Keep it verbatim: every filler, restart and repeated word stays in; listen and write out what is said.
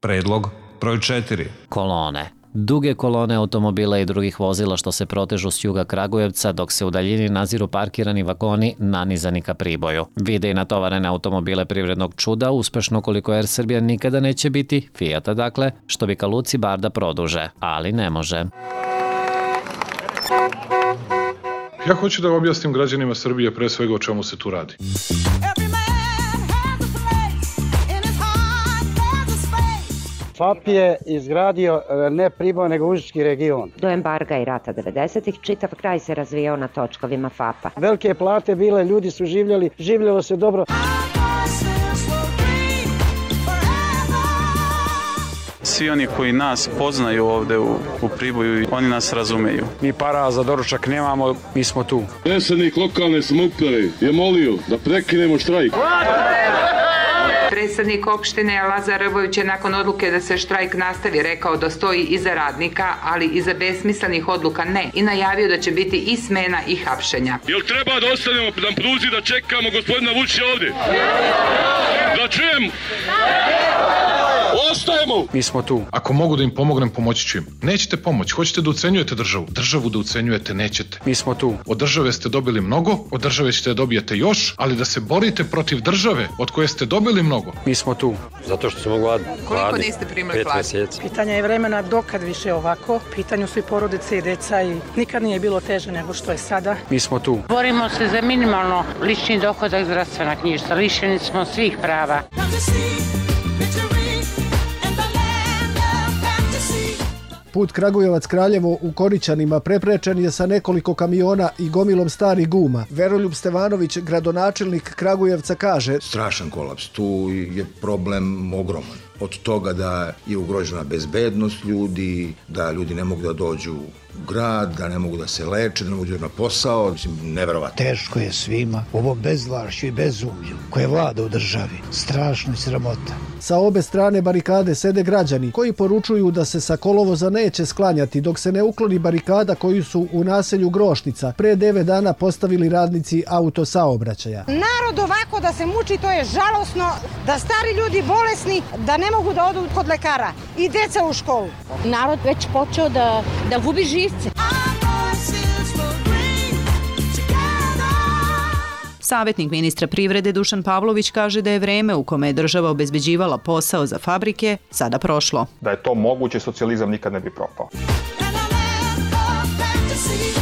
Predlog broj četiri. Kolone. Duge kolone automobila i drugih vozila što se protežu s juga Kragujevca dok se u daljini naziru parkirani vagoni nanizani ka Priboju. Vide i natovarene automobile privrednog čuda, uspešno koliko Er Srbija nikada neće biti, Fijata dakle, što bi ka luci bar da produže, ali ne može. Ja hoću da objasnim građanima Srbije pre svega o čemu se tu radi. F A P je izgradio ne Priboj, nego Užički region. Do embarga i rata devedesetih čitav kraj se razvijao na točkovima F A P-a. Velike plate bile, ljudi su življeli, življelo se dobro. Svi oni koji nas poznaju ovde u, u Priboju, oni nas razumeju. Mi para za doručak nemamo, mi smo tu. Predsednik lokalne samouprave je molio da prekinemo štrajk. Predsednik opštine Lazar Rvojević je nakon odluke da se štrajk nastavi rekao da stoji iza radnika, ali iza besmislenih odluka ne, i najavio da će biti i smena i hapšenja. Jel treba da ostanemo na pruzi da čekamo gospodina Vučića ovde? Da čujem? Ostajemo! Mi smo tu. Ako mogu da im pomognem, pomoći ću im. Nećete pomoć, hoćete da ucenjujete državu. Državu da ucenjujete nećete. Mi smo tu. Od države ste dobili mnogo, od države ćete da dobijete još, ali da se borite protiv države od koje ste dobili mnogo. Mi smo tu. Zato što smo gladni. Koliko niste primili platu? Pitanje je vremena dokad više ovako. Pitanju su i porodice i deca i nikad nije bilo teže nego što je sada. Mi smo tu. Borimo se za minimalno lični dohodak, zdravstvena knjižica. Lišeni smo svih prava. Put Kragujevac-Kraljevo u Korićanima preprečen je sa nekoliko kamiona i gomilom starih guma. Veroljub Stevanović, gradonačelnik Kragujevca, kaže: strašan kolaps, tu je problem ogroman. Od toga da je ugrožena bezbednost ljudi, da ljudi ne mogu da dođu u grad, da ne mogu da se leče, da ne mogu da na posao, mislim, neverovatno. Teško je svima, ovo bezvlašću i bezumlju koje vlada u državi, strašno i sramota. Sa obe strane barikade sede građani koji poručuju da se sa kolovoza neće sklanjati dok se ne ukloni barikada koju su u naselju Grošnica pre devet dana postavili radnici autosaobraćaja. Narod ovako da se muči, to je žalosno, da stari ljudi bolesni, da ne mogu da odu kod lekara i deca u školu. Narod već počeo da, da gubi živce. Savetnik ministra privrede Dušan Pavlović kaže da je vreme u kome je država obezbeđivala posao za fabrike sada prošlo. Da je to moguće, socijalizam nikad ne bi propao.